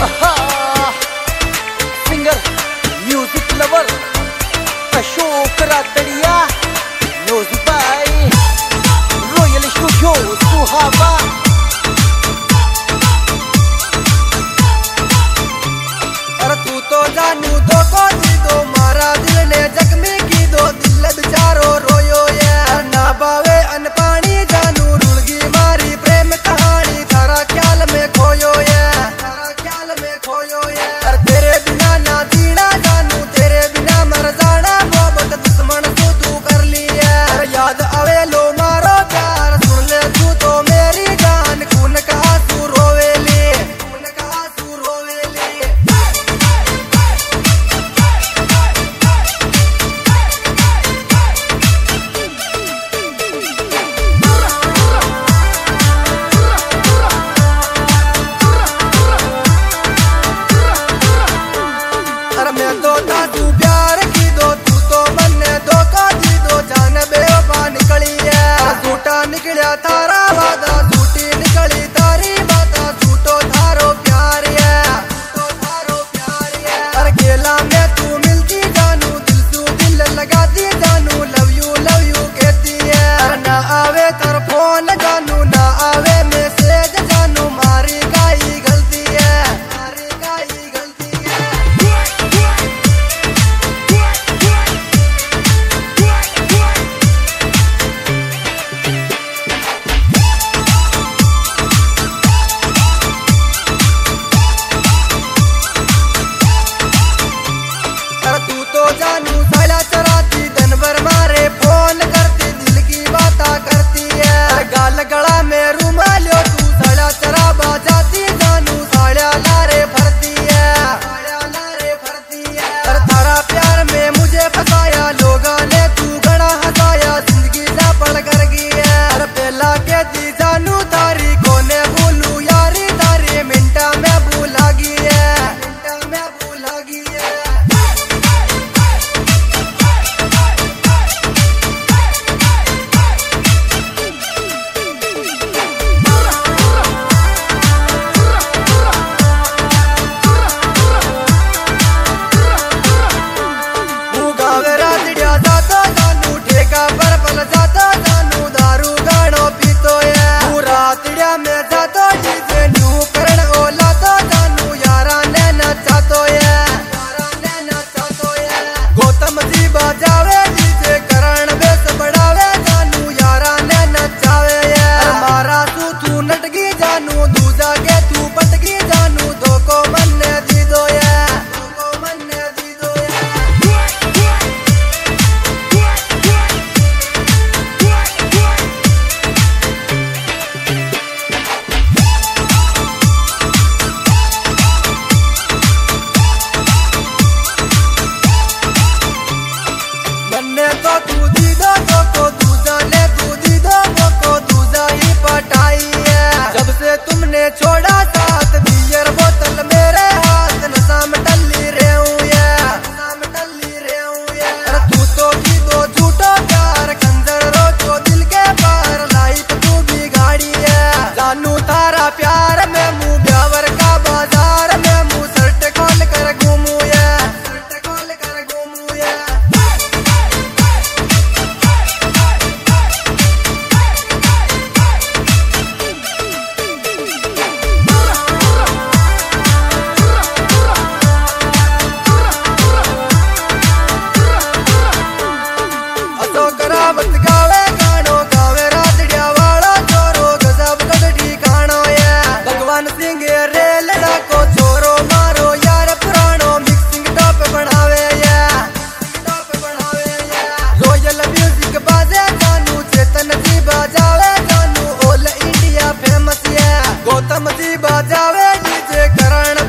Singer music lover Ashok Ratadiya, music by royal studio Suhawa. अरे तू तो जानू दो को दी दो, मारा दिल ने जख्मी की दो, दिल बेचारो रोयो ये ना बावे अन पानी जानू, रुलगी मारी प्रेम कहानी, थारा ख्याल में खोयो ये, थारा ख्याल में खोयो ये। अरे तेरे बिना ना जीना जानू, तेरे बिना मर जाना, मोहब्बत दुश्मन से तू कर ली है। याद आवे लो मारो प्यार, सुन ले तू तो मेरी जान, खून का आंसू रोवेली, खून का आंसू रोवेली। मैं तो तू प्यार की दो, तू तो मन्ने धोखा दी दो, जान बेवफा निकली है। झूठा निकलिया थारा वादा, झूठी निकली तारी बाता, झूठो थारो प्यार है, झूठो थारो प्यार है। अरे गेला में तू मिलती जानू, दिल तू दिल लगाती जानू, लव यू कहती है। ना आवे तर फोन जानू, ना आवे मैसेज जानू, मारी गाई गलती है, मारी गाई गलती है। तू तो जानू साला चराती, दिन भर मारे फोन करती, दिल की बाता करती है। गाल गला में रुमालियो, तू साला चरा बजाती जानू, साड़ा लारे भरती है, साड़ा लारे भरती है। थारा प्यार में मुझे फसाया, लोगों ने तू गड़ा हंसाया, जिंदगी जा पड़ कर गई है। अरे पहला कहती जानू तारी, कोने भूलू यारी तारी, मिनटा में भूला गई है, मिनटा में भूला गई है। गौतम जी बजावे डीजे, करण बेस बढ़ावे जानू, यारा ने नचावे ये। मारा तू नटगी जानू, दूजा के तू पटगी जानू, दो को मन ने दी दो ये, दो को मन ने दी दो ये। मन्ने तो तू दी दो को, दूजा ने तू दी दो को, दूजा ही पटाई है। जब से तुमने छोड़ा साथ, बियर बोतल मेरे हाथ, नशा में टल्ली रे हूँ ये, नशा में टल्ली रे हूँ ये। अरे तू तो दी दो झूठो प्यार, खंजर रोको दिल के पार, लाइफ तू भी गाड़ी है जानू, थारा प्यार में मुँह ब्यावर का बाजार में, मुँह शर्ट खोल कर घूमू ये, शर्ट खोल कर घूमू ये। करावत गावे गानो, गावे रातड़िया वाला चोरो, गजब गजडी खानो ये। भगवान सिंह रेल डाको, चोरो मारो यार पुरानो, मिक्सिंग टॉप बढ़ावे ये, टॉप बढ़ावे ये। रॉयल म्यूजिक बाजे जानू, चेतन जी बजावे जानू, ऑल इंडिया फेमस ये। गौतम जी बजावे डीजे, करण